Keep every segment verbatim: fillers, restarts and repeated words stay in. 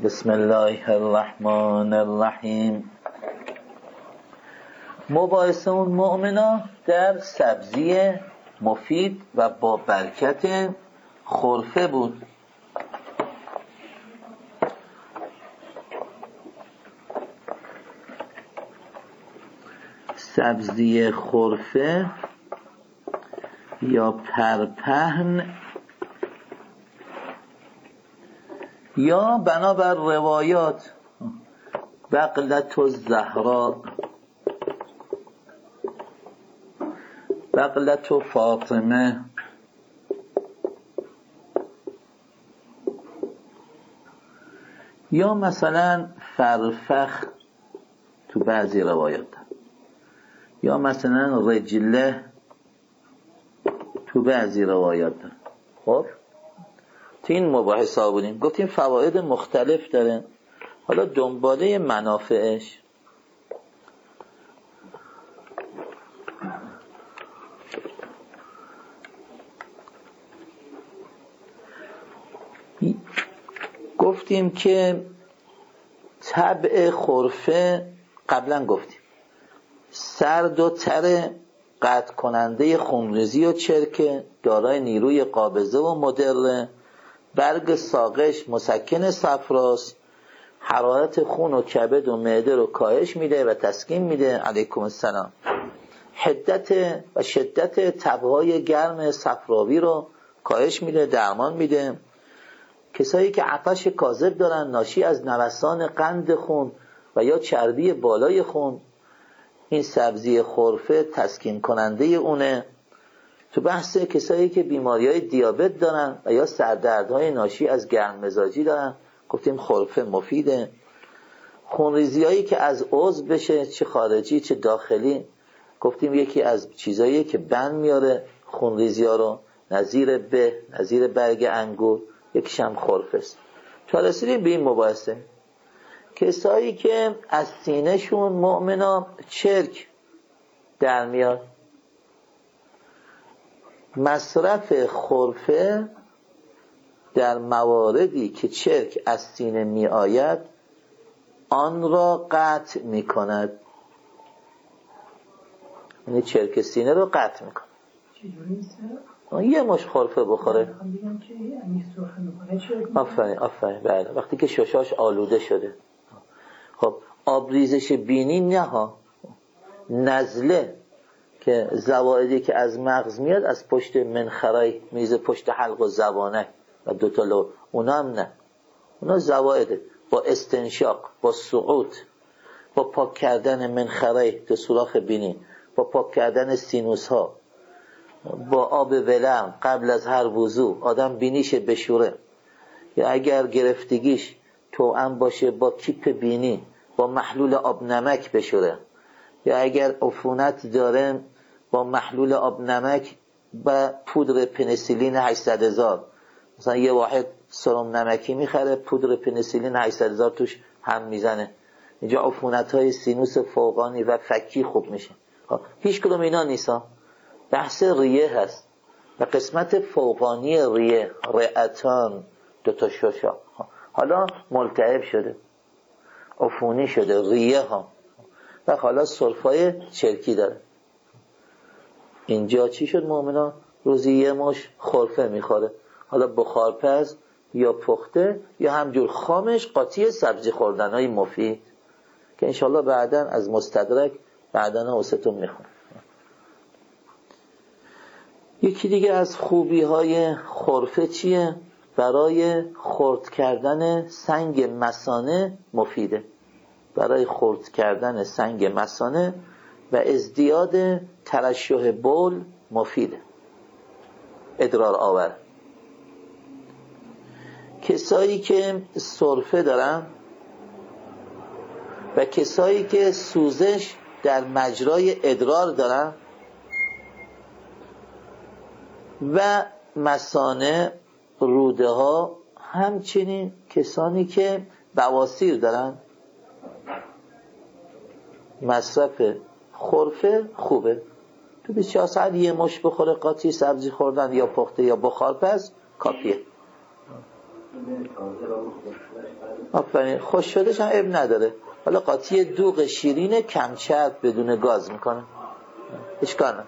بسم الله الرحمن الرحیم. مباحثه اون مؤمنا در سبزی مفید و با برکت خرفه بود. سبزی خرفه یا پرپهن یا بنابر روایات بقلت الزهراء، بقلت فاطمه، یا مثلا فرفخ تو بعضی روایات، یا مثلا رجله تو بعضی روایات. خب تو این مباحثه ها بودیم، گفتیم فواید مختلف داره. حالا دنباله منافعش گفتیم که طبع خرفه قبلا گفتیم سرد و تر، قطع کننده خونریزی و چرکه، دارای نیروی قابضه و مدره، برگ ساقش مسکن صفراست، حرارت خون و کبد و معده رو کاهش میده و تسکین میده. علیکم السلام. حدت و شدت تبهای گرم صفراوی رو کاهش میده، درمان میده. کسایی که عطش کاذب دارن ناشی از نوسان قند خون و یا چربی بالای خون، این سبزی خرفه تسکین کننده اونه. تو بحث کسایی که بیماری‌های دیابت دارن و یا سردردهای ناشی از گرم مزاجی دارن، گفتیم خرفه مفیده. خونریزی‌هایی که از عضو بشه، چه خارجی چه داخلی، گفتیم یکی از چیزایی که بند میاره خونریزی‌ها رو، نظیر به نظیر برگ انگور، یکیش هم خرفه است. تا رسیدیم به این مباحثه کسایی که از سینه‌شون مؤمنا چرک در میاد، مصرف خرفه در مواردی که چرک از سینه می آید آن را قطع می کند. یعنی چرک سینه رو قطع می کند. یه مش خرفه بخوره. آفرین آفرین بله، وقتی که ششاش آلوده شده. خب آبریزش بینی نه ها، نزله که زوائدی که از مغز میاد از پشت منخرای میزه، پشت حلق و زبانه و دوتا لو، اونا هم نه، اونا زوائده با استنشاق، با سقوط، با پاک کردن منخرای تو سوراخ بینی، با پاک کردن سینوس ها، با آب ولرم قبل از هر وضو آدم بینیش بشوره، یا اگر گرفتگیش توأم باشه با کیپ بینی با محلول آب نمک بشوره، یا اگر عفونت داره با محلول آب نمک با پودر پنیسیلین هشتصد هزار. مثلا یه واحد سرم نمکی میخره، پودر پنیسیلین هشتصد هزار توش هم میزنه، اینجا عفونت های سینوس فوقانی و فکی خوب میشه. هیچ کدوم اینا نیستا، بحث ریه هست و قسمت فوقانی ریه، رئتان، دوتا ششا حالا ملتهب شده، عفونی شده ریه ها، و حالا سرفای چرکی داره. اینجا چی شد مؤمنا؟ روزی یه مش خرفه میخوره، حالا بخارپز یا پخته یا همجور خامش، قاطی سبزی خوردن های مفید که انشالله بعداً از مستدرک بعداً اوستون میخونه. یکی دیگه از خوبی های خرفه چیه؟ برای خرد کردن سنگ مثانه مفیده، برای خرد کردن سنگ مثانه و ازدیاد ترشح بول مفیده، ادرار آور. کسایی که سرفه دارن و کسایی که سوزش در مجرای ادرار دارن و مثانه، روده ها، همچنین کسانی که بواسیر دارن، مصرف خرفه خوبه. تو بیست و چهار ساعت یه مش بخوره، قاطی سبزی خوردن یا پخته یا بخارپز کافیه. آفرین. خوش شدش هم عیب نداره. حالا قاطی دوغ شیرین کم چرب بدون گاز میکنه، اشکال نداره.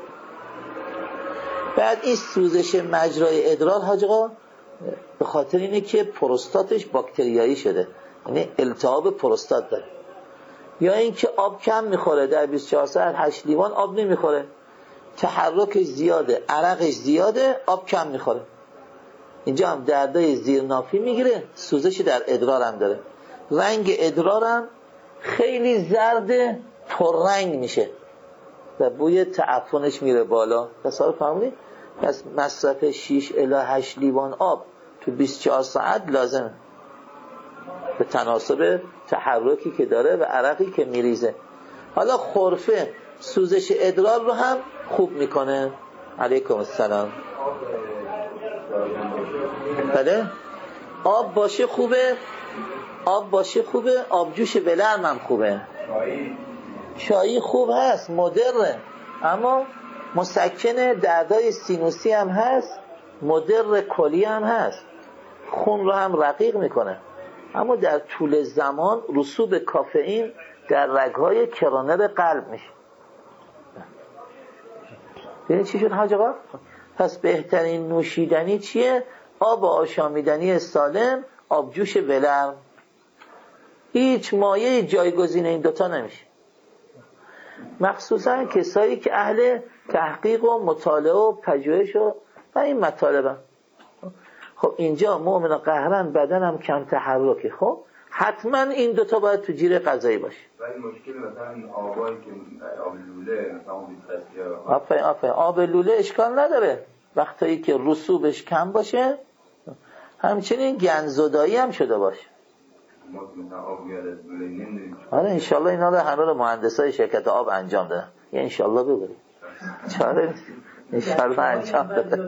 بعد این سوزش مجرای ادرار حاج آقا به خاطر اینه که پروستاتش باکتریایی شده، یعنی التهاب پروستات داره، یا اینکه آب کم میخوره، در بیست و چهار ساعت هشت لیوان آب نمیخوره، تحرکش زیاده، عرقش زیاده، آب کم میخوره. اینجا هم دردای زیرنافی میگیره، سوزش در ادرار هم داره، رنگ ادرار هم خیلی زرد پررنگ میشه و بوی تعفنش میره بالا. تصور فرمودید؟ پس مصرف شش الی هشت لیوان آب تو بیست و چهار ساعت لازمه به تناسب تحرکی که داره و عرقی که میریزه. حالا خرفه سوزش ادرار رو هم خوب میکنه. علیکم السلام. بله آب باشه خوبه، آب باشه خوبه، آبجوش ولرم هم خوبه، چایی خوب هست، مدره، اما مسکن دردای سینوسی هم هست، مدر کلی هم هست، خون رو هم رقیق میکنه، اما در طول زمان رسوب کافئین در رگهای کرونر قلب میشه. ببین چی شد حاج آقا؟ پس بهترین نوشیدنی چیه؟ آب آشامیدنی سالم، آبجوش ولرم. هیچ مایه جایگزین این دوتا نمیشه، مخصوصا کسایی که اهل تحقیق و مطالعه و پژوهش و این مطالبن. خب اینجا مؤمن قهرن، بدنم کم تحرکی، خب حتما این دوتا باید تو جیره غذایی باشه. ولی مشکل مثلا آبایی که آب لوله مثلا آفرین آفرین آب لوله اشکال نداره وقتی که رسوبش کم باشه، همچنین گندزدایی هم شده باشه. ما مثلا آب میاد از لوله نمیدونیم. آره انشالله اینا رو همه رو مهندسای شرکت آب انجام دادن. یه انشالله ببرید چاره نیست، انشالله انجام دادن.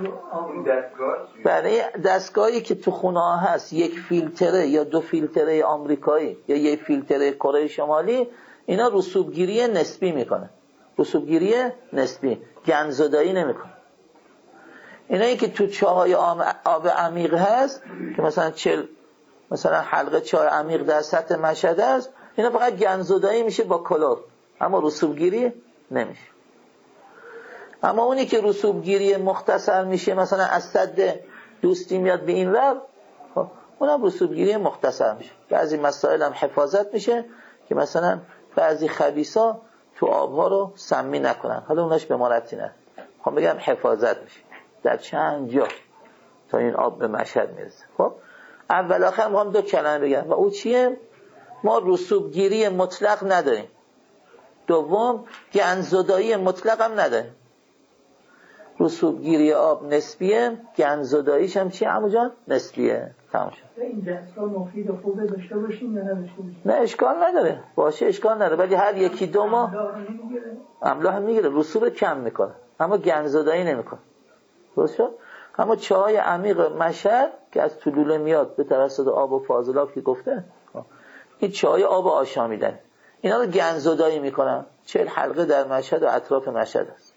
برای دستگاهی که تو خونه ها هست، یک فیلتره یا دو فیلتره آمریکایی یا یک فیلتره کره شمالی، اینا رسوبگیری نسبی میکنه، رسوبگیری نسبی، گندزدایی نمیکنه. اینایی که تو چاهای آب عمیق هست که مثلا چل مثلا حلقه چای عمیق در سطح مشهد است، اینا فقط گندزدایی میشه با کلور، اما رسوبگیری نمیشه. اما اونی که رسوبگیری مختصر میشه، مثلا از سد دوستی میاد به این ور، خب اونم رسوبگیری مختصر میشه. بعضی مسائل هم حفاظت میشه که مثلا بعضی خبیثا تو آبها رو سمی نکنن، حالا اوناش به ما ربطی نداره. خب بگم حفاظت میشه در چند جا تا این آب به مشهد میرسه. خب اول آخر میخوام دو کلمه بگم و او چیه؟ ما رسوبگیری مطلق نداریم. دوم گندزدایی مطلق هم نداریم. رسوبگیری آب نسبیه، گندزداییش هم چیه عمو جان؟ نسبیه. تمام شد. این دستگاه مفید و خوبه داشته باشیم یا نداشته باشیم؟ نه اشکال نداره، باشه اشکال نداره، ولی هر یکی دو ماه املاح هم میگیره، رسوب کم میکنه اما گندزدایی نمیکنه. درست شد؟ اما چاهای عمیق مشهد که از طلوله میاد به توسط آب و فاضلاب که گفته، این چاهای آب آشامیدن، اینا رو گندزدایی میکنن. چهل حلقه در مشهد و اطراف مشهد است.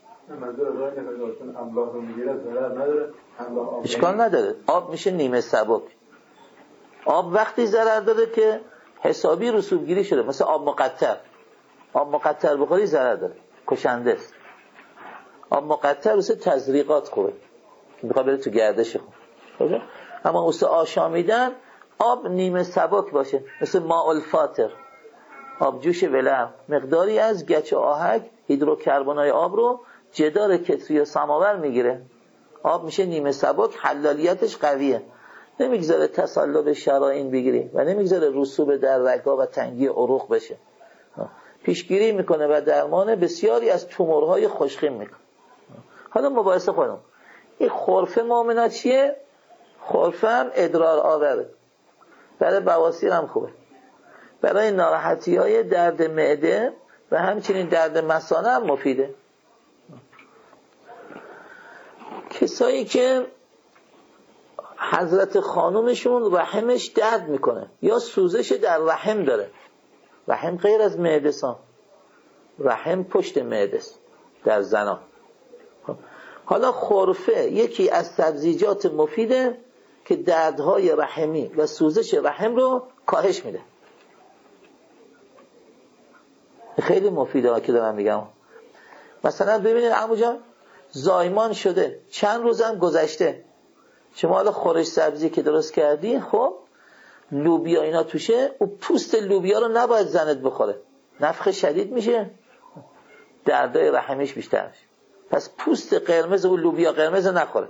اشکال نداره، آب میشه نیمه سبک. آب وقتی ضرر داره که حسابی رسوبگیری شده، مثل آب مقطر. آب مقطر بخوری ضرر داره، کشنده است. آب مقطر واسه تزریقات خوبه که میخواد بره تو گردش خون. اما واسه آشامیدن آب نیمه سبک باشه، مثل ماء الفاتر، آب جوش ولرم، مقداری از گچ آهک هیدروکربنای آب رو جدار کتری و سماور میگیره، آب میشه نیمه سبک، حلالیتش قویه، نمیگذاره تصلب شرائین بگیری و نمیگذاره رسوب در رگ‌ها و تنگی عروق بشه، پیشگیری میکنه و درمان بسیاری از تومورهای خوشخیم میکنه. حالا مباحث خودم، این خرفه مؤمنا چیه؟ خرفه هم ادرار آوره، برای بواسیر هم خوبه، برای ناراحتی های درد معده و همچنین درد مثانه هم مفیده. کسایی که حضرت خانومشون رحمش درد میکنه یا سوزش در رحم داره، رحم غیر از معده سان، رحم پشت معده است در زنان. حالا خرفه یکی از سبزیجات مفیده که دردهای رحمی و سوزش رحم رو کاهش میده. خیلی مفیده که دارم میگم. مثلا ببینید عمو جان زایمان شده، چند روزم گذشته، شما حالا خورش سبزی که درست کردی، خب لوبیا اینا توشه، او پوست لوبیا رو نباید زنت بخوره، نفخ شدید میشه، دردای رحمش بیشتر میشه. پس پوست قرمز و لوبیا قرمز نخوره.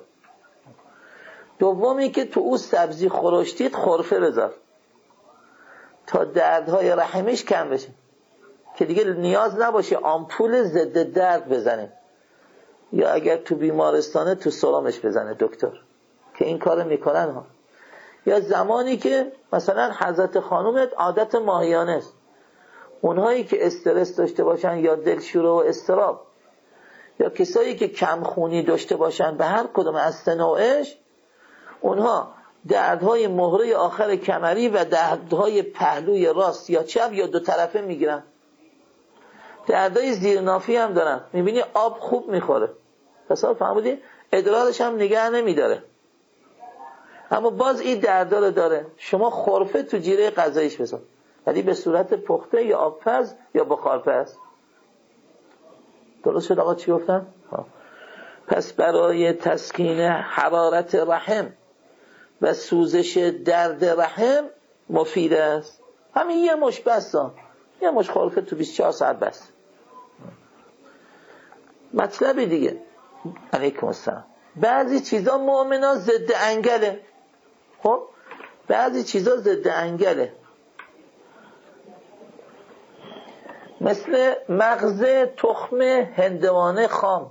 دومی که تو او سبزی خورشتید خرفه بذار تا دردهای رحمش کم بشه، که دیگه نیاز نباشه آمپول ضد درد بزنه، یا اگر تو بیمارستانه تو سرامش بزنه دکتر، که این کارو میکنن ها. یا زمانی که مثلا حضرت خانومت عادت ماهیانه است، اونهایی که استرس داشته باشن یا دلشوره و اضطراب، یا کسایی که کم خونی داشته باشن به هر کدوم از سه نوعش، اونها دردهای مهره آخر کمری و دردهای پهلوی راست یا چپ یا دو طرفه میگیرن. دردهای زیرنافی هم دارن، میبینی آب خوب میخوره، پس فهمیدی ادرارش هم نگه نمیداره، اما باز این دردا رو داره. شما خرفه تو جیره غذاییش بذار، ولی به صورت پخته یا آبپز یا بخارپز. درست شد آقا چی گفتم؟ پس برای تسکین حرارت رحم و سوزش درد رحم مفید است. همین یه مش بسته، یه مش خرفه تو بیست و چهار ساعت بس. مطلب دیگه، علیکم السلام، بعضی چیزا مؤمنا ضد انگله. خب بعضی چیزا ضد انگله، مثل مغز تخم هندوانه خام.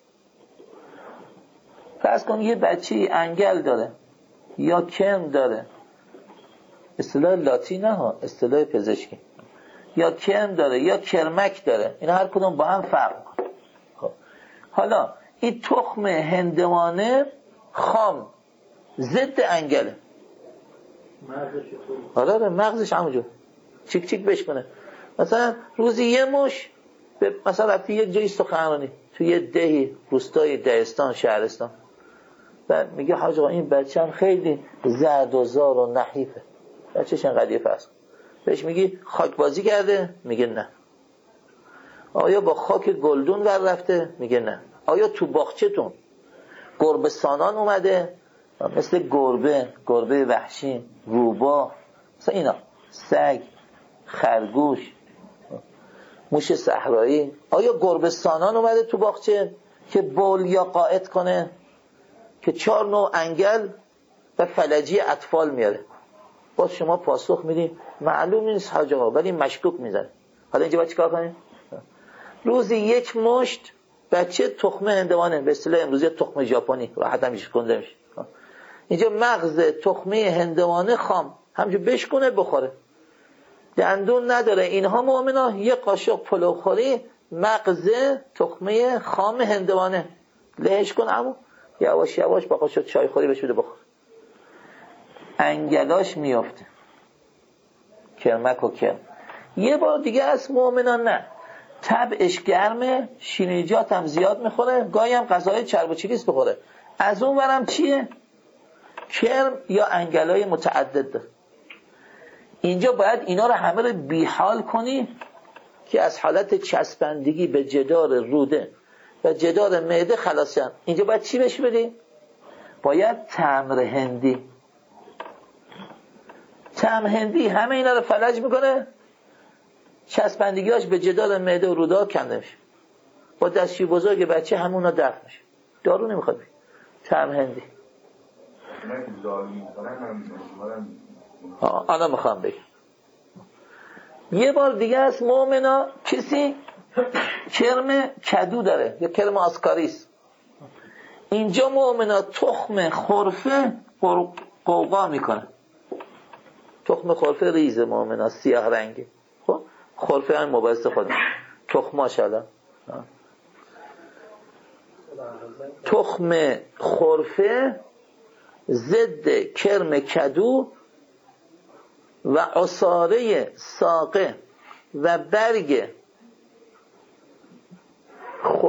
فرض کن یه بچه انگل داره یا کرم داره، اصطلاح لاتینه ها، اصطلاح پزشکی، یا کرم داره یا کرمک داره، اینا هر کدوم با هم فرق میکنه. خب حالا این تخم هندوانه خام ضد انگله. مغزش آره آره مغزش همونجور چیک چیک بشکنه. مثلا روزی یه مش به مثلا رفتی یک جایی سخنرانی تو یه دهی روستای دهستان شهرستان، و میگه حاج آقا این بچه‌م خیلی زرد و زار و نحیفه، بچه‌ش انقدر فرض. بهش میگی خاک بازی کرده؟ میگه نه. آیا با خاک گلدون ور رفته؟ میگه نه. آیا تو باغچه‌تون گربه سانان اومده؟ مثل گربه، گربه وحشی، روباه، مثلا اینا، سگ، خرگوش، موش صحرایی، آیا گربه سانان اومده تو باغچه که بول یا قائط کنه، که چهار نوع انگل و فلجی اطفال میاره؟ باز شما پاسخ میدی معلوم نیست حاج آقا، ولی مشکوک میزنه. حالا اینجا باید چیکار کنیم؟ روزی یک مشت بچه تخم هندوانه، به اصطلاح امروزی تخم ژاپنی، راحت هم کنده میشه، اینجا مغز تخمه هندوانه خام همجور بشکنه بخوره، دندون نداره، اینها مؤمنا یه قاشق پلو خوری مغز تخمه خام هندوانه لهش کن، عمو یواش یواش با قاشق چای خوری بهش بده بخور، انگلاش میافته. کرمک و کرم. یه بار دیگه از مؤمنا نه، طبعش گرمه، شیرینیجات هم زیاد میخوره، گاهی هم غذای چرب و چیلیس بخوره. از اون ورم چیه؟ کرم یا انگلای متعدد داره. اینجا باید اینا رو همه رو بیحال کنی که از حالت چسبندگی به جدار روده و جدار معده خلاص شن. اینجا باید چی بهش بدی؟ باید تمر هندی. تمر هندی همه اینا رو فلج میکنه، چسبندگیاش به جدار معده و روده کم نمیشه. با دستشوی بزرگ بچه همونا دفع میشه. دارو نمیخواد بید. تمر هندی. آنا میخوام بگم یه بار دیگه از مؤمنا کسی کرم کدو داره یا کرم آسکاریس، اینجا مؤمنا تخم خرفه قوقا میکنه. تخم خرفه ریزه مؤمنا سیاه رنگی، خب خرفه هم مباحث خودم تخماش الان تخم خرفه ضد کرم کدو و عصاره ساقه و برگ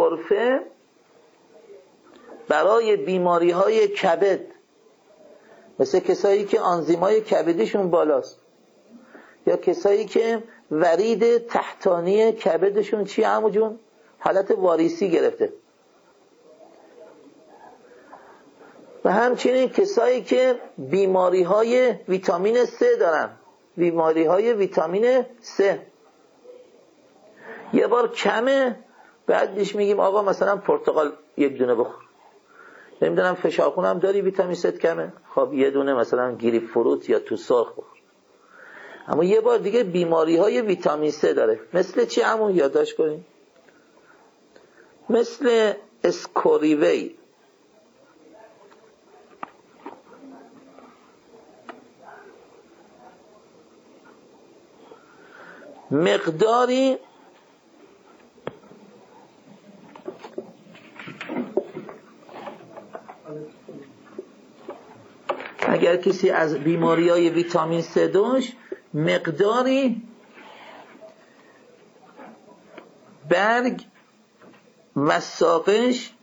خرفه برای بیماری های کبد مثل کسایی که آنزیمای کبدشون بالاست، یا کسایی که ورید تحتانی کبدشون چی عمو جون؟ حالت واریسی گرفته. و همچنین کسایی که بیماری های ویتامین سه دارن، بیماری های ویتامین سه یه بار کمه، بعد بهش میگیم آقا مثلا پرتقال یک دونه بخور. نمیدونم فشار خونم داری ویتامین سه کمه، خب یه دونه مثلا گریپ فروت یا تو سرخ بخور. اما یه بار دیگه بیماری های ویتامین سه داره. مثل چی عمو یادداشت کنیم؟ مثل اسکوریوی، مقداری اگر کسی از بیماری‌های ویتامین سه داشت، مقداری برگ و ساقش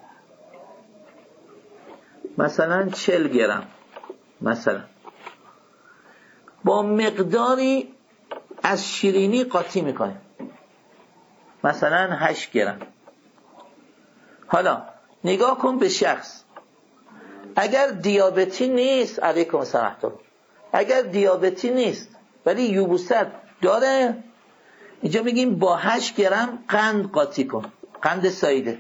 مثلا چهل گرم، مثلا با مقداری از شیرینی قاطی میکنیم، مثلا هشت گرم. حالا نگاه کن به شخص، اگر دیابتی نیست، علیکم السلام، اگر دیابتی نیست ولی یبوست داره، اینجا میگیم با هشت گرم قند قاطی کن، قند سایده.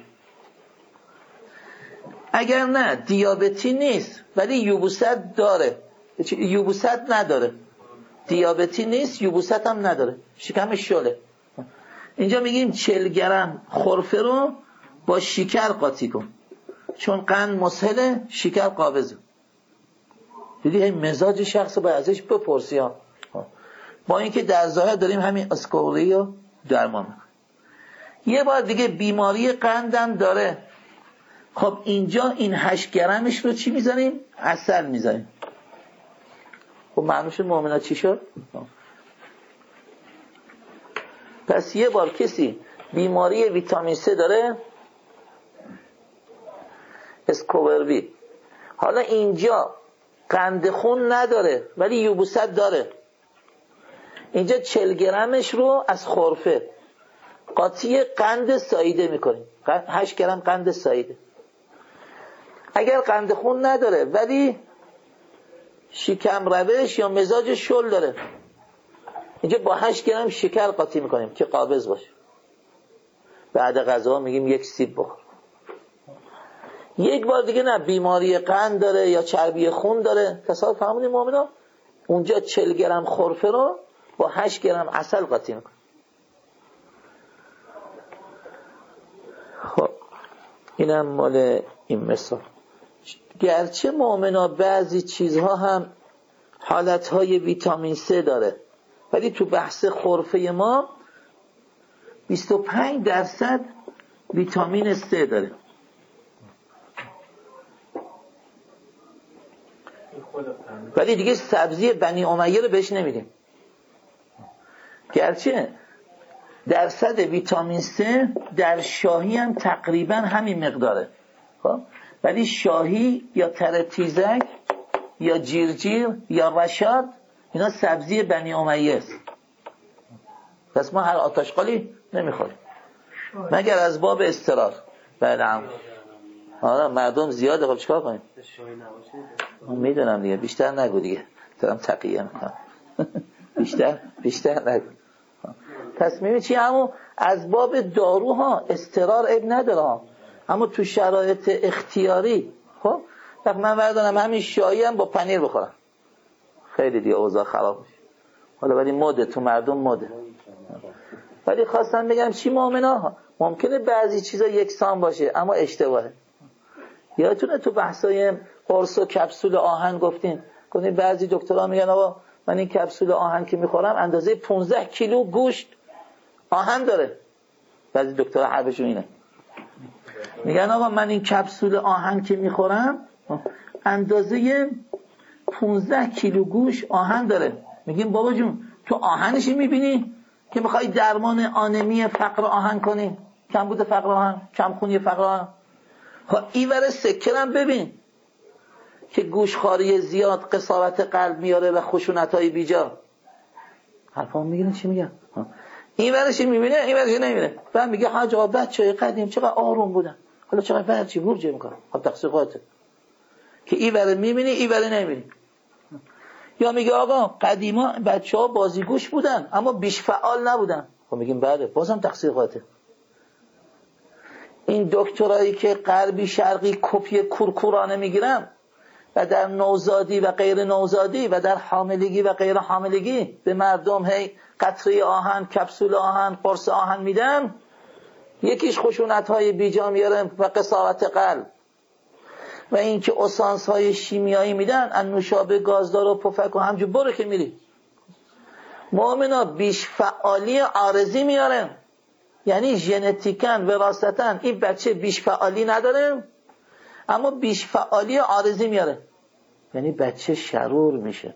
اگر نه دیابتی نیست ولی یبوست داره، یبوست نداره، دیابتی نیست یبوست هم نداره، شکم شله، اینجا میگیم چهل گرم خرفه رو با شکر قاطی کن، چون قند مسهله، شکر قابضه. دیدی مزاج شخص باید ازش بپرسی ها. با اینکه در ظاهر داریم همین اسکوری رو درمان میکنیم. یه بار دیگه بیماری قندم داره، خب اینجا این هشت گرمش رو چی میزنیم؟ عسل میزنیم. خب معنوش مؤمنات چی شد؟ پس یه بار کسی بیماری ویتامین سه داره، اسکوروی، حالا اینجا قند خون نداره ولی یبوست داره، اینجا چهل گرمش رو از خرفه قاطی قند سایده میکنیم، هشت گرم قند سایده. اگر قند خون نداره ولی شکم روش یا مزاج شل داره، اینجا با هشت گرم شکر قاطی میکنیم که قابض باشه. بعد غذا میگیم یک سیب بخور. یک بار دیگه نه بیماری قند داره یا چربی خون داره، تصادف فهمونی مؤمنا، اونجا چهل گرم خرفه رو با هشت گرم عسل قاطی میکنه. خب اینم مال این مثال. گرچه مؤمنا بعضی چیزها هم حالتهای ویتامین سه داره، ولی تو بحث خرفه ما بیست و پنج درصد ویتامین سه داره. ولی دیگه سبزی بنی امیه رو بهش نمیدیم، گرچه درصد ویتامین سه در شاهی هم تقریبا همین مقداره، خب ولی شاهی یا تره تیزک یا جیرجیر یا رشاد اینا سبزی بنی امیه است. پس ما هر آتشقالی نمیخوریم مگر از باب اضطرار. بله هم آره مردم زیاده، خب چیکار کنیم؟ میدونم دیگه، بیشتر نگو دیگه، دارم تقیه میکنم. بیشتر بیشتر نگو. پس میبینی چی همون از باب داروها اضطرار عیب نداره ها، اما تو شرایط اختیاری. خب وقت من بردارم همین شایی هم با پنیر بخورم، خیلی دیگه اوضاع خراب میشه. حالا ولی مده تو مردم مده. ولی خواستم بگم چی مؤمنا، ممکنه بعضی چیزا یکسان باشه اما اشتباهه. یادتونه تو بحثای قرص و کپسول آهن گفتیم، گفتیم بعضی دکترها میگن آقا من این کپسول آهن که میخورم اندازه پانزده کیلو گوشت آهن داره. بعضی دکترها حرفشون اینه، میگن آقا من این کپسول آهن که میخورم اندازه پانزده کیلو گوشت آهن داره. میگیم بابا جون تو آهنشی میبینی که میخوای درمان آنمی فقر آهن کنی، کمبود فقر آهن، کمخونی فقر آهن؟ ها این ور سکرم ببین، که گوشخواری زیاد قساوت قلب میاره و خشونت‌های بیجا. حرفام میگیرین چی میگم؟ این ورش میبینه این ورش نمیبینه. بعد میگه حاج آقا بچه‌های قدیم چقدر آروم بودن، حالا چقدر برچی ورجه میکنن. خب تقصیر خودته که این ور میبینی این ور نمیبینی. یا میگه آقا قدیما بچه‌ها بازیگوش بودن اما بیش فعال نبودن. خب میگیم بله، بازم تقصیر خودته. این دکترایی که غربی شرقی کپی کورکورانه میگیرن و در نوزادی و غیر نوزادی و در حاملگی و غیر حاملگی به مردم هی قطره آهن، کپسول آهن، قرص آهن میدن، یکیش خشونت‌های بیجا میاره و قساوت قلب، و این که اسانس‌های شیمیایی میدن، نوشابه گازدار و پفک و همجور برو که میری. مؤمنا بیش فعالی عارضی میاره، یعنی ژنتیکاً وراثتاً این بچه بیش فعالی نداره اما بیش فعالی عارضی میاره، یعنی بچه شرور میشه،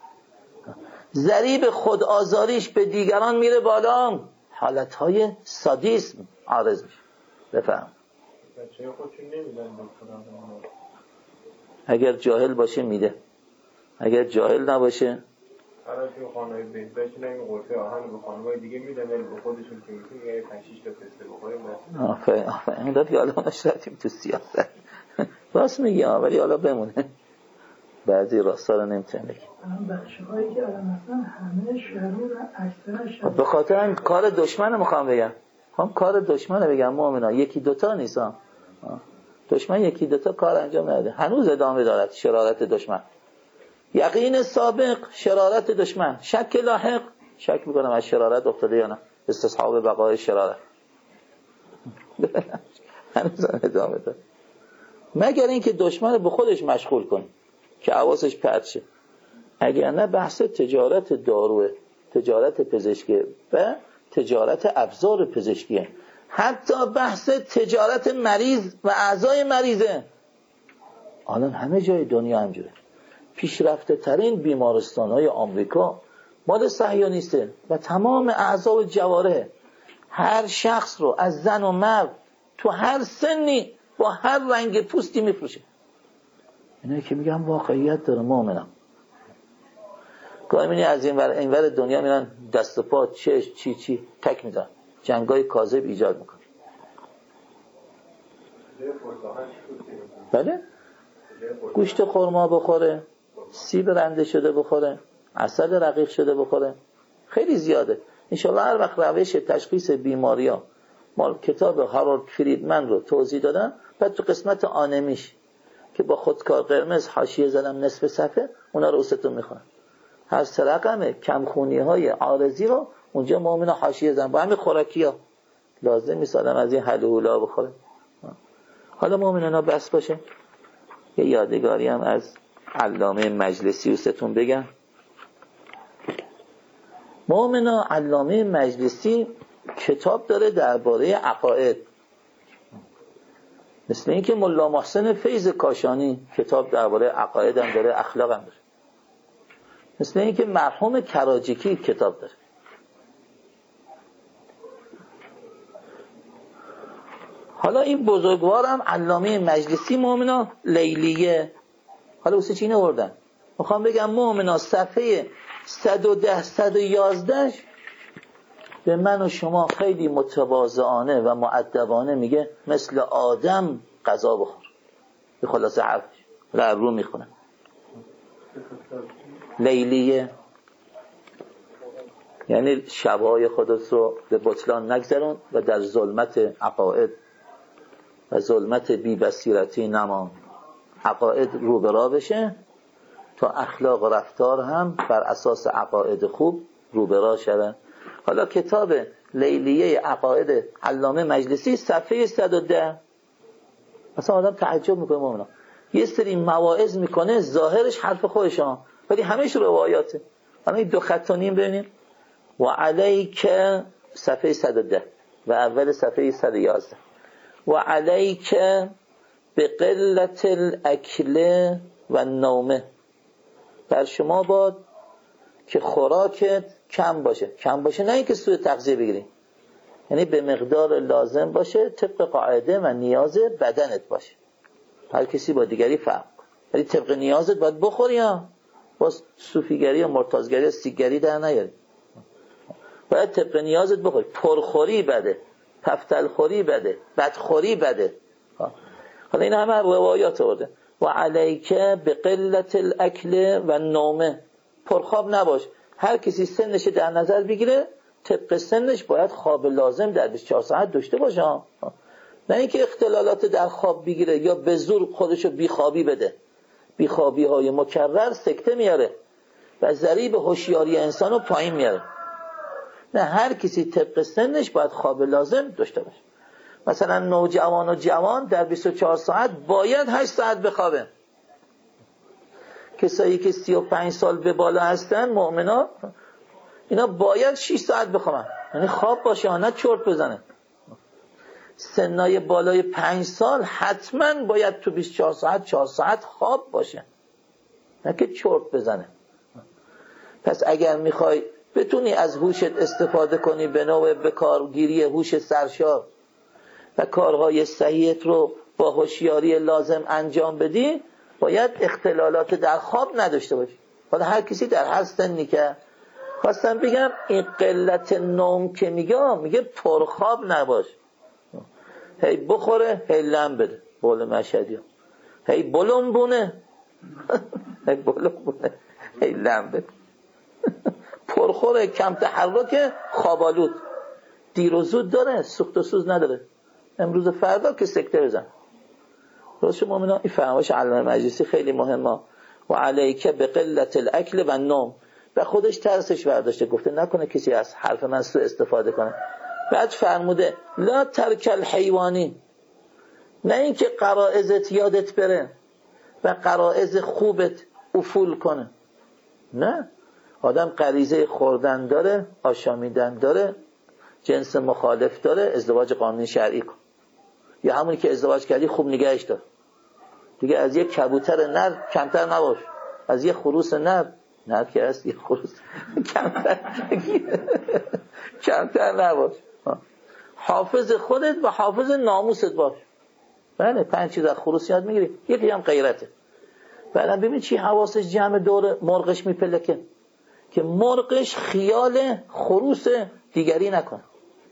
ضریب خودآزاریش به دیگران میره بالا، حالتهای سادیسم عارض میشه. بفهم. بچه خودشون نمیدن دکتران. اگر جاهل باشه میده، اگر جاهل نباشه حالا تو خانه‌های بهداشت نمی قرصه آهن به خانم‌های دیگه میدن ولی به خودشون که میتونن یه پنج شش تا پسته بخوریم بس. آفرین آفرین. این داد یالا نشدیم تو سیاست. راست میگی ولی حالا بمونه. بعضی راستا رو نمیتونه بگی. بچه‌هایی که الان مثلا همه شرور اکثر شرور. به خاطر این کار دشمن میخوام بگم. میخوام کار دشمن بگم مؤمنا، یکی دوتا نیستم. دشمن یکی دوتا کار انجام نده. هنوز ادامه دارد شرارت دشمن. یقین سابق شرارت دشمن، شک لاحق شک میکنم از شرارت افتاده یا نه، استصحاب بقای شرارت. هنوز ادامه داره، مگر اینکه دشمن به خودش مشغول کنه که حواسش پرت شه. اگر نه بحث تجارت داروه، تجارت پزشکی و تجارت ابزار پزشکیه، حتی بحث تجارت مریض و اعضای مریضه. الان همه جای دنیا همجوره. پیشرفته ترین بیمارستان‌های آمریکا مال صهیونیسته و تمام اعضا و جوارح هر شخص رو از زن و مرد تو هر سنی با هر رنگ پوستی میفروشه. اینه که میگم واقعیت داره مؤمنم. گاهی می‌بینی از این ور این ور دنیا میرن دست و پا چش چی چی تک میزنن، جنگای کاذب ایجاد میکنن. بله؟ گوشت خرما بخوره، سیب رنده شده بخوره، عسل رقیق شده بخوره، خیلی زیاده. انشالله هر وقت روش تشخیص بیماریا ما کتاب هارولد فریدمن رو توضیح دادم، بعد تو قسمت آنمیش که با خودکار قرمز حاشیه زدم نصف صفحه، اونا رو اوستون میخونم. هر سه رقم کمخونی های عارضی رو اونجا مؤمنا حاشیه زدم. با همین خوراکی ها لازم نیست آدم از این حلولا بخوره. حالا مؤمنانا بس باشه. یه یادگاری هم از علامه مجلسی اوستون بگم. مؤمنا علامه مجلسی کتاب داره درباره عقاید، مثل این که ملا محسن فیض کاشانی کتاب درباره عقاید هم داره، اخلاق هم داره، مثل این که مرحوم کراجیکی کتاب داره. حالا این بزرگوارم علامه مجلسی مؤمنا لیلیه. حالا واسه چی اینو آوردن؟ میخوام بگم مؤمنا صفحه صد و ده صد و یازده به من و شما خیلی متواضعانه و مؤدبانه میگه مثل آدم غذا بخور. به خلاصه حرف در رو میخونم. لیلیه یعنی شبهای خودت رو به بطلان نگذرون و در ظلمت عقاید و ظلمت بی بصیرتی نمان. عقاید رو به راه بشه تا اخلاق و رفتار هم بر اساس عقاید خوب رو به راه شدن. حالا کتاب لیلیه عقاید علامه مجلسی صفحه صد و ده، مثلا آدم تعجب میکنه مؤمنا، یه سری مواعظ میکنه ظاهرش حرف خودشه ولی همهش روایاته. حالا این دو خط و نیم ببینیم. و علیک صفحه صد و ده و اول صفحه صد و یازده. و علیک به قلت الاکل و نومه، بر شما باد که خوراکت کم باشه. کم باشه نه اینکه سوء تغذیه بگیری، یعنی به مقدار لازم باشه، طبق قاعده و نیاز بدنت باشه. هر کسی با دیگری فرق. ولی طبق نیازت باید بخوری ها. باز صوفیگری یا مرتضیگری یا سیگری در نیاری. باید طبق نیازت بخوری. پرخوری بده، پفتلخوری بده، بدخوری بده. حالا این همه روایات آورده. و علیکه به قلت الاکل و نومه، پرخواب نباش. هر کسی سنش در نظر بگیره، طبق سنش باید خواب لازم در بیست و چهار ساعت داشته باشه. نه اینکه اختلالات در خواب بگیره یا به زور خودشو بیخوابی بده. بیخوابی های مکرر سکته میاره و ضریب هوشیاری انسانو پایین میاره. نه، هر کسی طبق سنش باید خواب لازم داشته باشه. مثلا نوجوان و جوان در بیست و چهار ساعت باید هشت ساعت بخوابه. کسایی که سی و پنج سال به بالا هستن مؤمنا، اینا باید شش ساعت بخوابن، یعنی خواب باشه، نه چرت بزنه. سنای بالای پنج سال حتما باید تو بیست و چهار ساعت چهار ساعت خواب باشه، نه که چرت بزنه. پس اگر میخوای بتونی از هوشت استفاده کنی به نوع به کارگیری هوش سرشار و کارهای صحیحت رو با هوشیاری لازم انجام بدی، باید اختلالات در خواب نداشته باشی. حالا هر کسی در هر سنی که خواستم بگم این قلت نوم که میگه میگه پرخواب نباش. هی بخوره هی لم بده، بول مشهدی ها. هی بلوم بونه هی بلوم بونه هی لم بده. پرخوره، کم تحرک، خوابالود، دیر و زود داره، سوخت و سوز نداره. امروز فردا که سکته بزن. راست مومنان این فرمایش علامه مجلسی خیلی مهمه. و علیکه به قلت الاکل و نوم. و خودش ترسش برداشته، گفته نکنه کسی از حرف من سوء استفاده کنه. بعد فرموده لا ترک الحیوانی، نه اینکه غرایزت یادت بره و غرایز خوبت افول کنه. نه، آدم غریزه خوردن داره، آشامیدن داره، جنس مخالف داره، ازدواج قانونی شرعی کن. یا همونی که ازدواج کردی خوب نگهش دار دیگه. از یک کبوتر نر کمتر نباش، از یک خروس نر نر که هست یک خروس کمتر کمتر نباش. حافظ خودت و حافظ ناموست باش. بله، پنج چیز از خروس یاد میگیری، یکی هم غیرته. بعدا ببین چی حواسش جمع دور مرغش میپلکه، که مرغش خیال خروس دیگری نکنه.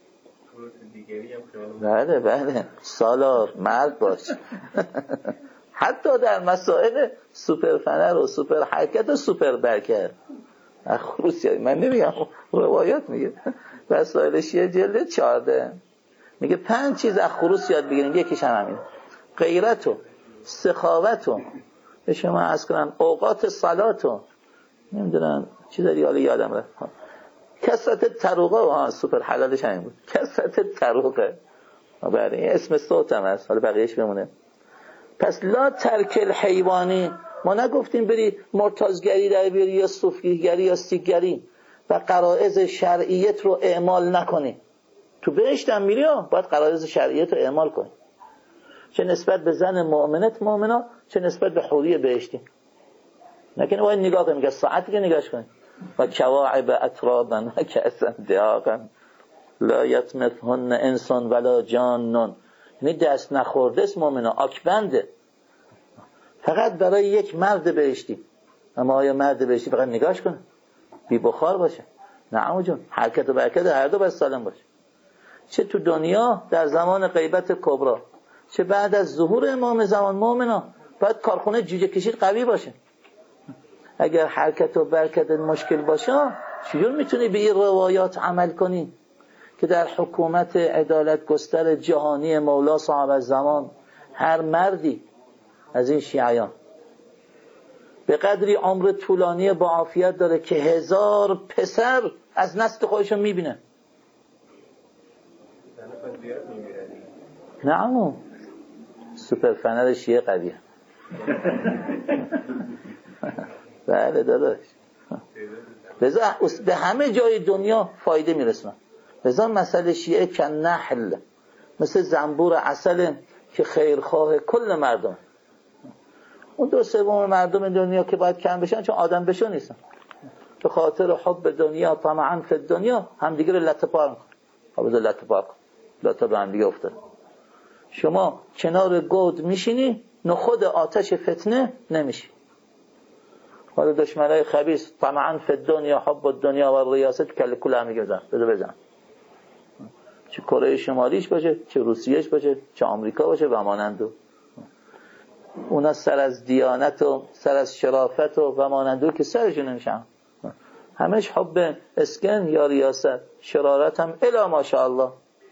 بله بله، سالار مرد باش. حتی در مسائل سوپر فنر و سوپر حرکت و سوپر برکت خروسی، من نمیگم، روایات میگه مسائل شیعه جلد چارده میگه پنج چیز از خروس یاد بگیرین، یکیش هم همینه، غیرت و سخاوت و به شما عرض کنم اوقات صلات و نمیدونم چی داری، حالا یادم رفت، کثرت تروقه و ها سوپر حلالش همین بود، کثرت تروقه. بله این اسم صوت هم هست، حالا بقیهش بمونه. پس لا ترک الحیوانی، ما نگفتیم بری مرتضیگری در بیاری یا صوفیگری یا سیگری و غرایز شرعیت رو اعمال نکنی. تو بهشت هم میری ها، باید غرایز شرعیت رو اعمال کنی، چه نسبت به زن مؤمنت مؤمنا، چه نسبت به حوری بهشتی. نکنه باید نگاه کنی، میگه ساعتی که نگاهش کنی و کواعب اترابا و کأسا دهاقا لا یطمثهن انسان ولا جانن. یعنی دست نخورده است مؤمنا، آکبنده، فقط برای یک مرد بهشتی. اما آیا مرد بهشتی فقط نگاهش کنه بی بخار باشه؟ نه عمو جون، حرکت و برکت هر دو باید سالم باشه. چه تو دنیا در زمان غیبت کبرا، چه بعد از ظهور امام زمان مؤمنا، باید کارخونه جوجه کشید قوی باشه. اگر حرکت و برکت مشکل باشه، چجور میتونی به این روایات عمل کنی که در حکومت عدالت گستر جهانی مولا صاحب الزمان هر مردی از این شیعیان به قدری عمر طولانی با عافیت داره که هزار پسر از نسل خودشون میبینه؟ نه عمو، سوپر فنر شیعه قویه. بله داداش، لذا به همه جای دنیا فایده میرسونه. لذا مسئله شیعه کن نحل، مثل زنبور عسل که خیرخواه کل مردم. اون دو سوم مردم دنیا که باید کم بشن چون آدم بشو نیستن، به خاطر حب دنیا طمعا فی دنیا هم دیگه رو لطه پار میکن. حافظه لطه پار کن، لطه به هم دیگه افتاد. شما کنار گود میشینی نخود آتش فتنه نمیشی. حالا دشمنای خبیث طمعا فی الدنیا حب الدنیا و ریاست کل کل هم میگه بزن بده بزن، چه کره شمالیش باشه، چه روسیهش باشه، چه آمریکا باشه و مانندو. اونا سر از دیانت و سر از شرافت و و مانندو که سرشون نمیشن، همش حب اسکن یا ریاست، شرارت هم الا ماشاءالله.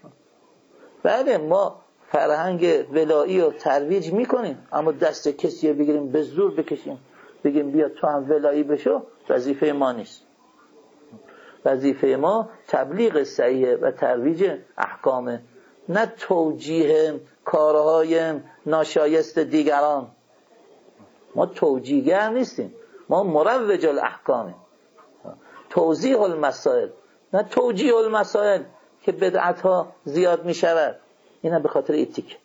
بله ما فرهنگ ولایی رو ترویج میکنیم، اما دست کسی رو بگیریم به زور بکشیم بگیم بیا تو هم ولایی بشو، وظیفه ما نیست. وظیفه ما تبلیغ صحیح و ترویج احکامه، نه توجیه کارهای ناشایست دیگران. ما توجیهگر نیستیم، ما مروج الاحکامه، توضیح المسائل نه توجیه المسائل که بدعت ها زیاد می شود. اینا به خاطر ایتیک.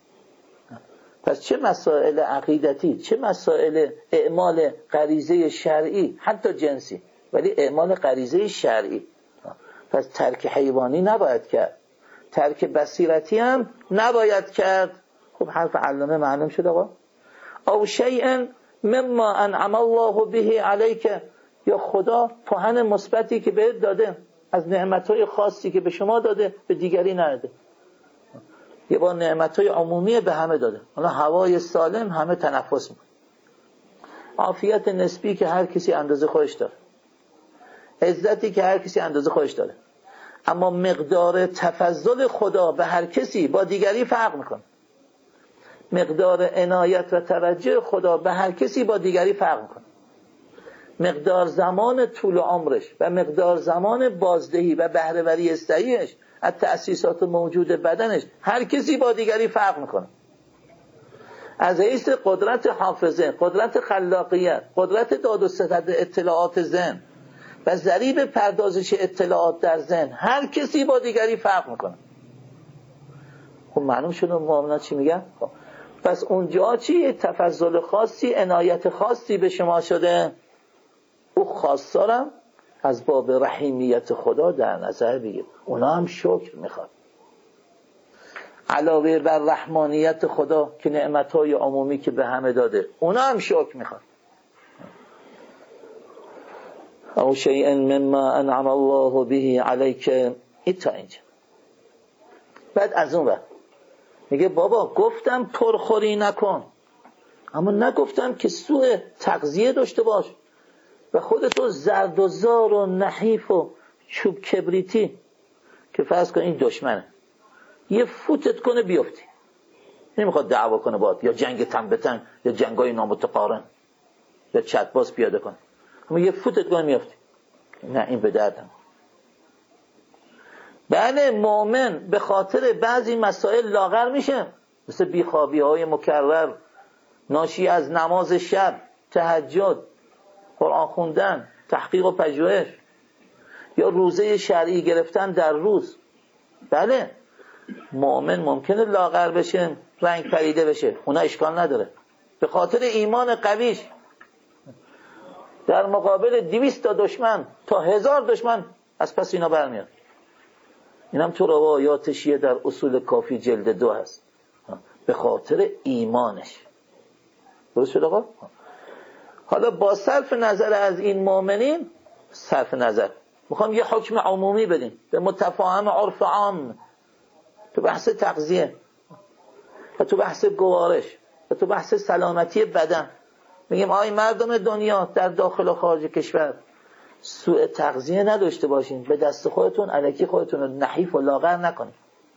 پس چه مسائل عقیدتی، چه مسائل اعمال غریزه شرعی، حتی جنسی، ولی اعمال غریزه شرعی. پس ترک حیوانی نباید کرد، ترک بصیرتی هم نباید کرد. خب حرف علامه معلوم شد آقا. او شیئا مما انعم الله به علیک، یا خدا پهن مثبتی که بهت داده از نعمتهای خاصی که به شما داده به دیگری نداده. یه بار نعمتهای عمومی به همه داده، حالا هوای سالم همه تنفس میکنه، عافیت نسبی که هر کسی اندازه خودش داره، عزتی که هر کسی اندازه خودش داره، اما مقدار تفضل خدا به هر کسی با دیگری فرق میکنه. مقدار عنایت و توجه خدا به هر کسی با دیگری فرق میکنه. مقدار زمان طول عمرش و مقدار زمان بازدهی و بهره‌وری صحیحش از تأسیسات موجود بدنش هر کسی با دیگری فرق میکنه. از حیث قدرت حافظه، قدرت خلاقیت، قدرت داد و ستد اطلاعات ذهن و ضریب پردازش اطلاعات در ذهن هر کسی با دیگری فرق میکنه. خب معلوم شد مؤمنات چی میگن؟ خب پس اونجا چی؟ تفضل خاصی، عنایت خاصی به شما شده، او خواستارم از باب رحیمیت خدا در نظر بگیر. اونا هم شکر میخواد، علاوه بر رحمانیت خدا که نعمتهای عمومی که به همه داده، اونا هم شکر میخواد. او شیئا مما انعم الله به علیک. ایتا اینجا بعد از اون وقت میگه بابا گفتم پرخوری نکن، اما نگفتم که سوء تغذیه داشته باش و خودتو زرد و زار و نحیف و چوب کبریتی که فرض کن این دشمنه یه فوتت کنه بیفتی، نمیخواد دعوا کنه باید یا جنگ تن به تن یا جنگای نامتقارن یا چتباز پیاده کنه، اما یه فوتت کنه میفتی، نه این به دردم. بله مؤمن به خاطر بعضی مسائل لاغر میشه، مثل بیخوابی های مکرر ناشی از نماز شب، تهجد، قرآن خوندن، تحقیق و پژوهش، یا روزه شرعی گرفتن در روز. بله مؤمن ممکنه لاغر بشه، رنگ پریده بشه، اونا اشکال نداره، به خاطر ایمان قویش در مقابل دویست تا دشمن تا هزار دشمن از پس اینا برمیاد. اینم تو روایات شیعه در اصول کافی جلد دو هست، به خاطر ایمانش. درست شد آقا؟ حالا با صرف نظر از این مؤمنین، صرف نظر میخوام یه حکم عمومی بدیم به متفاهم عرف عام، تو بحث تغذیه و تو بحث گوارش و تو بحث سلامتی بدن. میگیم آی مردم دنیا در داخل و خارج کشور سوء تغذیه نداشته باشین، به دست خودتون الکی خودتون رو نحیف و لاغر نکنید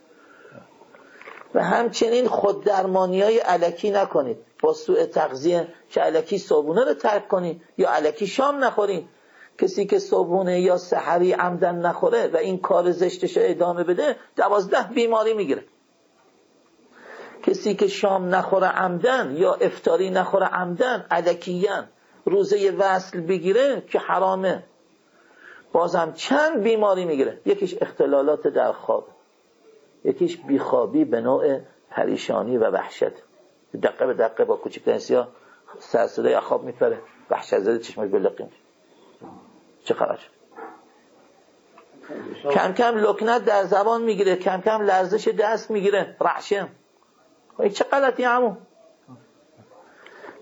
و همچنین خود درمانی های الکی نکنید با سوء تغذیه که الکی صبحونه رو ترک کنید یا الکی شام نخورید. کسی که صبحونه یا سحری عمدن نخوره و این کار زشتش ادامه بده دوازده بیماری میگیره. کسی که شام نخوره عمدن یا افطاری نخوره عمدن الکیاً روزه وصل بگیره که حرامه، بازم چند بیماری میگیره. یکیش اختلالات در خواب، یکیش بیخوابی به نوع پریشانی و وحشت، دقیقه به دقیقه با کوچکترین سیاه سرسده خواب میپره، وحشت زده چشمش بلقیم چه خبر شد. کم کم لکنت در زبان میگیره، کم کم لرزش دست میگیره، رعشه. این چه غلطی عمو؟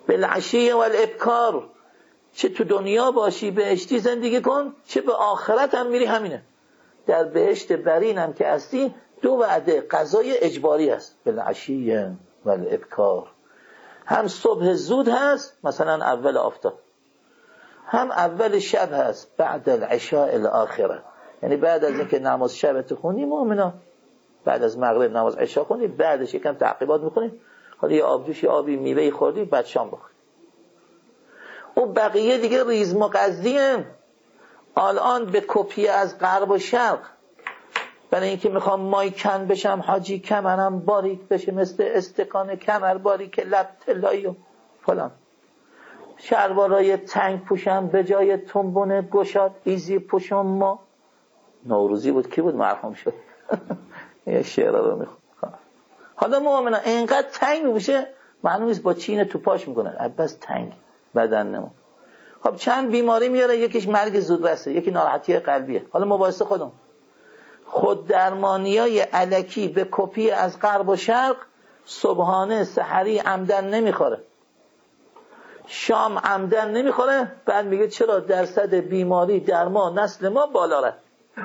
بالعشی و الابکار، چه تو دنیا باشی بهشتی زندگی کن، چه به آخرت هم میری همینه. در بهشت برین هم که هستی دو وعده غذای اجباری است، بالعشی و الابکار، هم صبح زود هست مثلا اول آفتاب، هم اول شب هست بعد العشاء الاخره، یعنی بعد از اینکه نماز شبت خوندی مؤمنا، بعد از مغرب نماز عشا خوندی، بعدش یکم تعقیبات میکنی، حالا یه آبجوشی آبی میوهی خوردی، بعد شام بخوری. اون بقیه دیگه ریز مغذیه. الان به کپی از غرب و شرق، برای اینکه میخوام مایکن بشم حاجی، کمرم باریک بشه مثل استکان کمر باریک لب طلایی و فلان، شلوارای تنگ پوشم به جای تنبونه گشاد ایزی پوشم. ما نوروزی بود کی بود مرحوم شد یه شعر رو میخوام. حالا مؤمنا اینقدر تنگ میشه معلوم نیست با چین تو پاش میکنه، بس تنگ بدن نمون. خب چند بیماری میاره، یکیش مرگ زودرسه، یکی ناراحتی قلبیه. حالا مباحثه خودم خود درمانیای الکی به کپی از غرب و شرق، صبحانه سحری عمدن نمیخوره، شام عمدن نمیخوره، بعد میگه چرا درصد بیماری در ما نسل ما بالا رفت.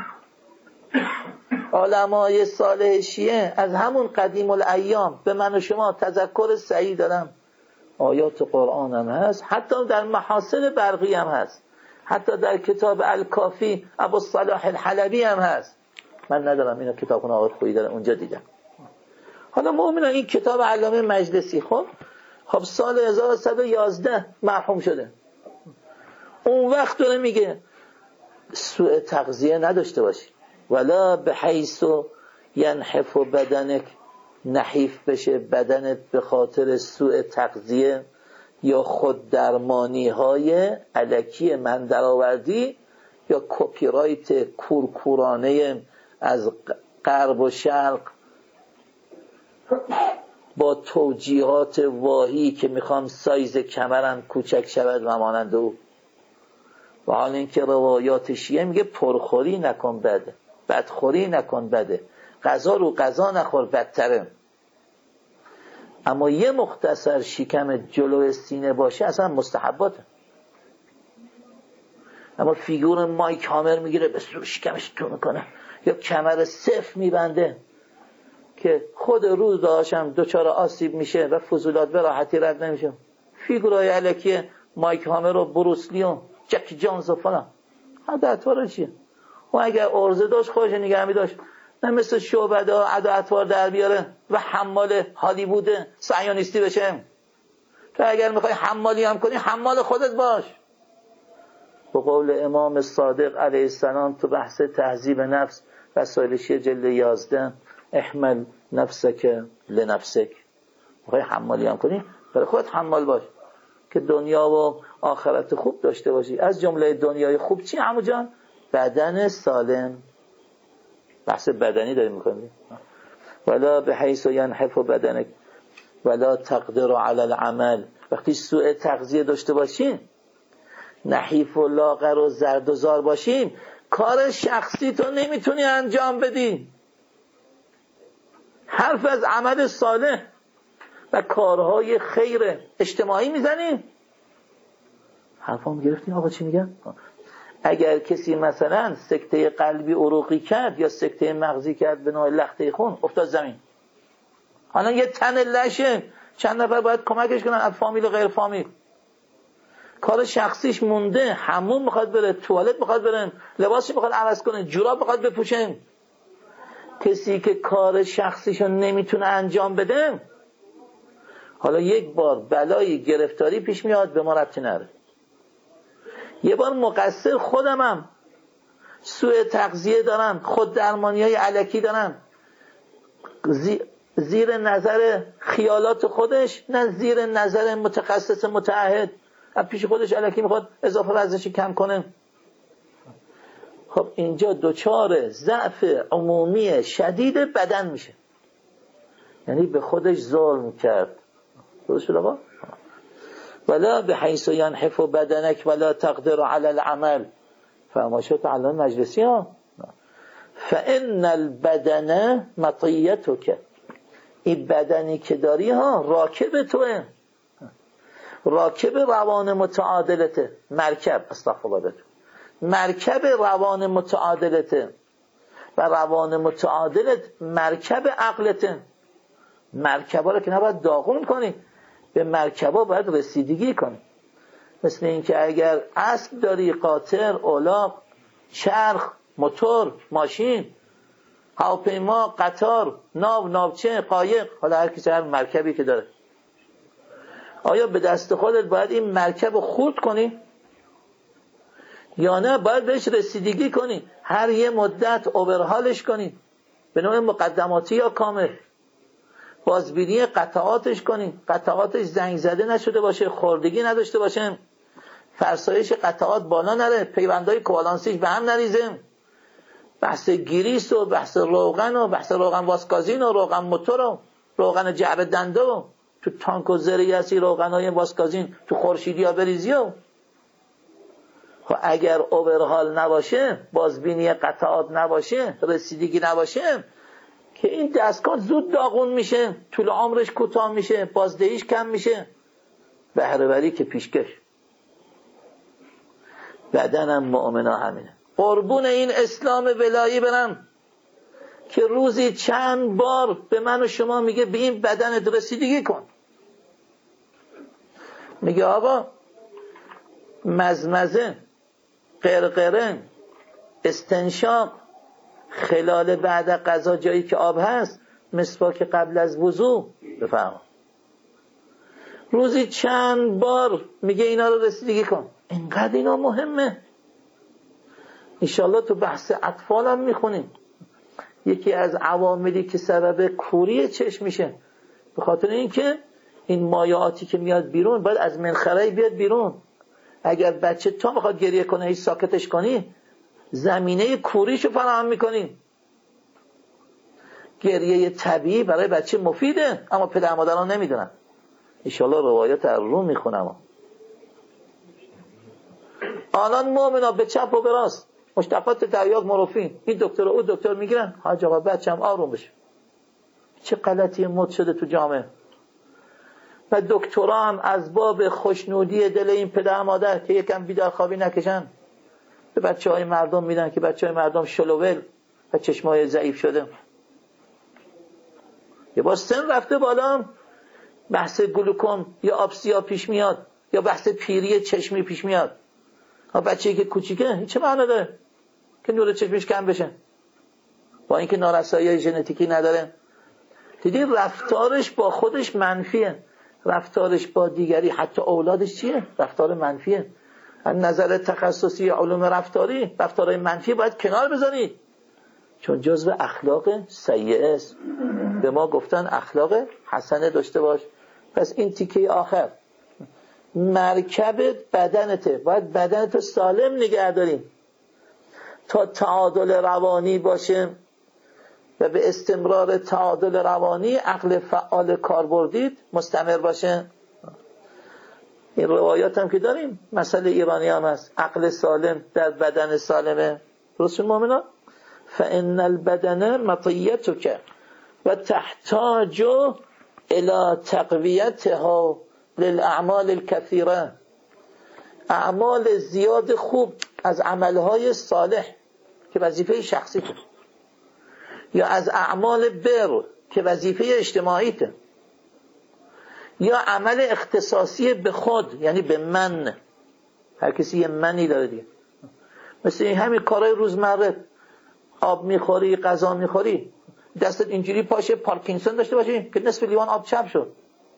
علمای صالح شیعه از همون قدیم الایام به من و شما تذکر صحیح دادم، آیات قرآن هم هست، حتی در محاسن برقی هم هست، حتی در کتاب الکافی ابوالصلاح الحلبی هم هست. من ندارم، اینا کتابخونه آقای خویی داره، اونجا دیدم. حالا مؤمنان این کتاب علامه مجلسی خب خب سال هزار و صد و یازده مرحوم شده، اون وقت داره میگه سوء تغذیه نداشته باشی، ولا بحیث ینحف بدنک، نحیف بشه بدنت به خاطر سوء تغذیه یا خود درمانی های الکی من درآوردی یا کپی رایت کورکورانه از غرب و شرق با توجیهات واهی که میخوام سایز کمرم کوچک شود و مانند او. و حال اینکه روایات شیعه میگه پرخوری نکن بده، بدخوری نکن بده، غذا رو غذا نخور بدتره. اما یه مختصر شکم جلو سینه باشه اصلا مستحباته. اما فیگور مایک هامر میگیره به شکمش تو میکنه، یا کمر صفر میبنده که خود روز داشتم دوچار آسیب میشه و فضولات به راحتی رد نمیشه. فیگورای الکی مایک هامر و بروسلی و جکی جانز و فلان حد اطوار چیه؟ و اگر ارزه داشت خودش نگهمی داشت، نه مثل شعبده و عدا اطوار در بیاره و حمال هالیوود صهیونیستی بشه. تو اگر میخوای حمالی هم کنی حمال خودت باش. به قول امام صادق علیه السلام تو بحث تهذیب نفس رسائل شیعه جلد یازده، احمل نفسک لنفسک، میخوای حمالی هم کنی برای خودت حمال باش که دنیا و آخرت خوب داشته باشی. از جمله دنیای خوب چی عمو جان؟ بدن سالم. بحث بدنی داریم میکنیم. ولا بحیث ینحف بدنک ولا تقدر علی العمل. وقتی سوء تغذیه داشته باشیم، نحیف و لاغر و زرد و زار باشیم، کار شخصی تو نمیتونی انجام بدی، حرف از عمل صالح و کارهای خیر اجتماعی میزنی. حرفام گرفتین آقا چی میگن؟ اگر کسی مثلا سکته قلبی عروقی کرد یا سکته مغزی کرد به نوع لخته خون، افتاد زمین، حالا یه تن لشه، چند نفر باید کمکش کنن از فامیل و غیر فامیل، کار شخصیش مونده، حموم میخواد بره، توالت میخواد بره، لباسش میخواد عوض کنه، جوراب میخواد بپوشه. کسی که کار شخصیشو نمیتونه انجام بده، حالا یک بار بلایی گرفتاری پیش میاد به ما ربطی نداره، یه بار مقصر خودمم، سوء تغذیه دارم، خود درمانی های الکی دارم، زیر نظر خیالات خودش، نه زیر نظر متخصص متعهد، از پیش خودش الکی میخواد اضافه وزنش کم کنه. خب اینجا دوچار ضعف عمومی شدید بدن میشه، یعنی به خودش ظلم کرد. درست شد آقا؟ ولا بحیث ینحف بدنک ولا تقدر علی العمل. فرمایشات علامه مجلسی ها، فان البدن مطیتک، این بدنی که داری ها راکب توه. راکب روان متعادلته، مرکب استغفرالله، مرکب روان متعادلته و روان متعادلت مرکب عقلته. مرکبا رو که نباید داغون کنی، به مرکبا باید رسیدگی کنی. مثل این که اگر اسب داری، قاطر، الاغ، چرخ، موتور، ماشین، هواپیما، قطار، ناو، ناوچه، قایق، حالا هر کسی هر مرکبی که داره، آیا به دست خودت باید این مرکب رو خورد کنی یا نه باید بهش رسیدگی کنی، هر یه مدت اوورهالش کنی به نوع مقدماتی یا کامل، بازبینی قطعاتش کنی، قطعاتش زنگ زده نشده باشه، خوردگی نداشته باشه، فرسایش قطعات بالا نره، پیوندهای کوالانسیش به هم نریزه، بحث گریس و بحث روغن و بحث روغن واسکازین و روغن موتور و روغن جعبه دنده و تو تانک و زری هستی روغنهای واسکازین تو خورشیدی ها بریزی و خب اگر اوورهال نباشه، بازبینی قطعات نباشه، رسیدگی نباشه، که این دستگاه زود داغون میشه، طول عمرش کوتاه میشه، بازدهیش کم میشه، بهره‌وری که پیشکش. بدنم مؤمنا همینه. قربون این اسلام ولایی برم که روزی چند بار به من و شما میگه به این بدنت رسیدگی کن. میگه آقا مزمزه، قرقره، استنشاق، خلال بعد غذا جایی که آب هست، مسواک قبل از وضو، بفهم روزی چند بار میگه اینا رو رسیدگی کن. اینقدر اینا مهمه. انشالله تو بحث اطفال هم میخونیم. یکی از عواملی که سبب کوری چشم میشه به خاطر اینکه این مایعاتی که میاد بیرون باید از منخره بیاد بیرون. اگر بچه تا بخواد گریه کنه هیچ ساکتش کنی، زمینه کوریشو فراهم میکنی. گریه طبیعی برای بچه مفیده، اما پدر مادران نمیدونن. انشالله روایات رو میخونم. آنان مؤمنا به چپ و به راست، مشتقات تریاک مورفین، این دکتر و اون دکتر میگیرن، حاج آقا بچه‌م آروم بشه. چه غلطی مد شده تو جامعه. و دکترها هم از باب خوشنودی دل این پدر مادر که یکم بیدار خوابی نکشن، به بچه های مردم میدن که بچه های مردم شلوول و چشمای ضعیف شده. یه بار سن رفته بالا، بحث گلوکوم یا آبسیا پیش میاد، یا بحث پیری چشمی پیش میاد. ها بچه‌ای که کوچیکه چه معنی داره که نور چشمش کم بشه با اینکه نارسایی ژنتیکی نداره؟ دیدی رفتارش با خودش منفیه، رفتارش با دیگری حتی اولادش چیه؟ رفتار منفیه. از نظر تخصصی علوم رفتاری رفتارهای منفی باید کنار بذارید، چون جزو اخلاق سیئه است. به ما گفتن اخلاق حسنه داشته باش. پس این تیکه آخر، مرکب بدنته، باید بدنتو سالم نگه داریم تا تعادل روانی باشه و به استمرار تعادل روانی عقل فعال کاربردی مستمر باشه. این روایات هم که داریم، مسئله ایرانی هم هست، عقل سالم در بدن سالمه. رسول مؤمنان فإن البدن مطیتک و تحتاج الى تقویتها للاعمال الكثیره. اعمال زیاد خوب از عملهای صالح که وظیفه شخصی ته، یا از اعمال بر که وظیفه اجتماعی ته، یا عمل اختصاصی به خود یعنی به من، هر کسی یه منی داره دیگه. مثل این همین کارهای روزمره، آب میخوری، غذا میخوری، دستت اینجوری پاشه پارکینسون داشته باشی که نصف لیوان آب چپ شد،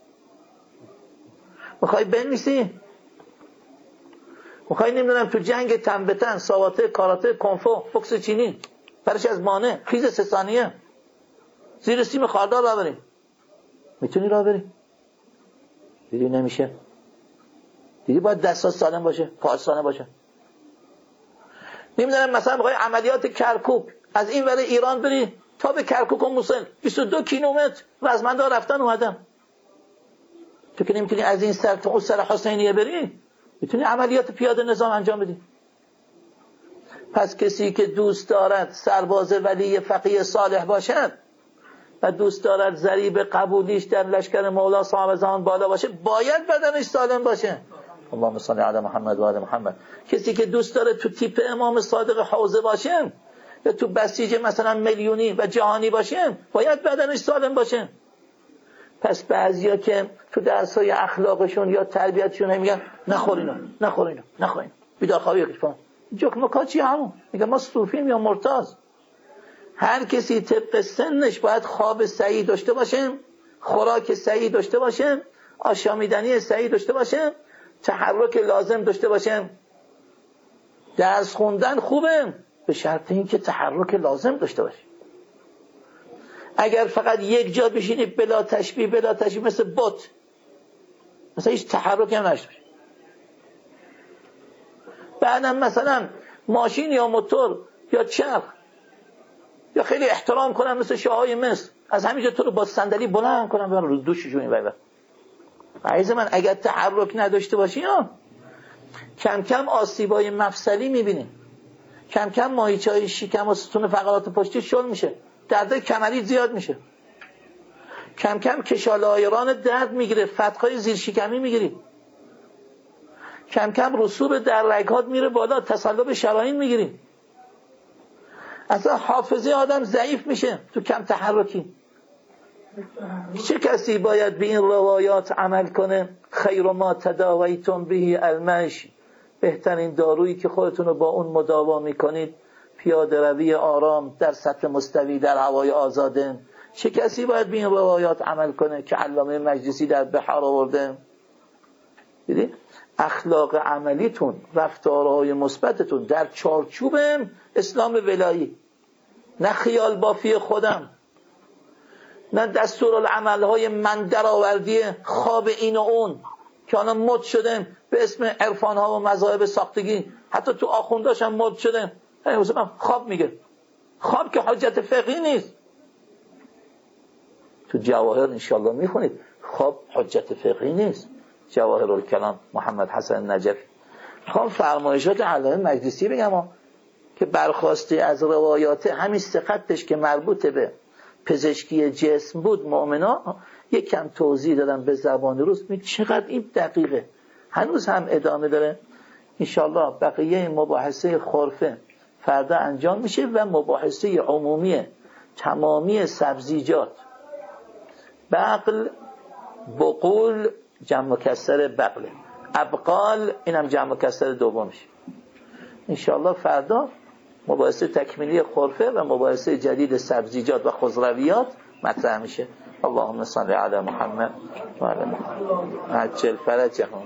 میخوای بنویسی، میخوای نمیدونم تو جنگ تنبتن، ساواته، کاراته، کنفو، بوکس چینی، برش از مانه، خیز سه ثانیه زیر سیم خاردار را بریم. میتونی را بری؟ دیدی نمیشه. دیدی باید دستات سالم باشه، پا سالم باشه. نمیدونم مثلا میخوای عملیات کرکوک از این ور ایران بری تا به کرکوک و موسل بیست و دو کیلومتر رزمنده رفتن اومدم. تو که نمیتونی از این سر تا اون سر حسینیه بری، میتونی عملیات پیاده نظام انجام بدی. پس کسی که دوست دارد سرباز ولی فقیه صالح باشد، و دوست دارد ضریب قبولیش در لشکر مولا صاحب زمان بالا باشه، باید بدنش سالم باشه. اللهم صل علی محمد و آل محمد. کسی که دوست داره تو تیپ امام صادق حوزه باشه یا تو بسیج مثلا میلیونی و جهانی باشه، باید بدنش سالم باشه. پس بعضیا که تو درسای اخلاقشون یا تربیتشون میگن نخور اینو، نخور اینو، نخور اینو، بیدار خوابی کن. جوک مکاچی همون میگه ما صوفیم یا مرتاض. هر کسی طبق سنش باید خواب صحیح داشته باشه، خوراک صحیح داشته باشه، آشامیدنی صحیح داشته باشه، تحرک لازم داشته باشه. درس خوندن خوبه به شرط اینکه تحرک لازم داشته باشه. اگر فقط یک جا بشینی بلا تشبیه بلا تشبیه مثل بت، مثلا هیچ تحرک هم نشته باشه، بعدم مثلا ماشین یا موتور یا چرخ یا خیلی احترام کنم مثل شاههای مصر، از همینجا تو رو با صندلی بلند کنم برم رو دوششون این بابا. عزیز من اگر تحرک نداشته باشی ها، کم کم آسیبای مفصلی میبینی، کم کم ماهیچه‌های شکم و ستون فقرات پشتی شل میشه، درد کمری زیاد میشه، کم کم کشاله آیران درد میگیره، فتقای زیر شکمی میگیری، کم کم رسوب در رگهات میره بالا، تصلب شرايين میگیری، اصلا حافظه آدم ضعیف میشه تو کم تحرکی. چه کسی باید به این روایات عمل کنه؟ خیر ما تداویتم به المشی، بهترین دارویی که خودتون رو با اون مداوا میکنید پیاده روی آرام در سطح مستوی در هوای آزاده. چه کسی باید به این روایات عمل کنه که علامه مجلسی در بحار آورده؟ دیدی؟ اخلاق عملیتون، رفتارهای مثبتتون در چارچوب اسلام ولایی، نه خیال بافی خودم، نه دستورالعملهای من درآوردی خواب این و اون که الان مد شده به اسم عرفانها و مذاهب ساختگی، حتی تو آخونداش هم مد شده. خواب میگه، خواب که حجت فقهی نیست. تو جواهر انشالله میخونید خواب حجت فقهی نیست. جواهر الکلام محمد حسن نجفی. میخوام فرمایشات علامه مجلسی بگم که برخواسته از روایات همین سقطش که مربوط به پزشکی جسم بود مؤمنا، یک کم توضیح دادم به زبان روز. می چقدر این دقیقه، هنوز هم ادامه داره. انشالله بقیه مباحثه خرفه فردا انجام میشه و مباحثه عمومی تمامی سبزیجات، بقل، بقول جمع مکسر بقله، ابقال اینم جمع مکسر دومش. انشالله فردا مباحثه تکمیلی خرفه و مباحثه جدید سبزیجات و خضرویات مطرح میشه. اللهم صل علی محمد و علی محمد عجل فرجهم.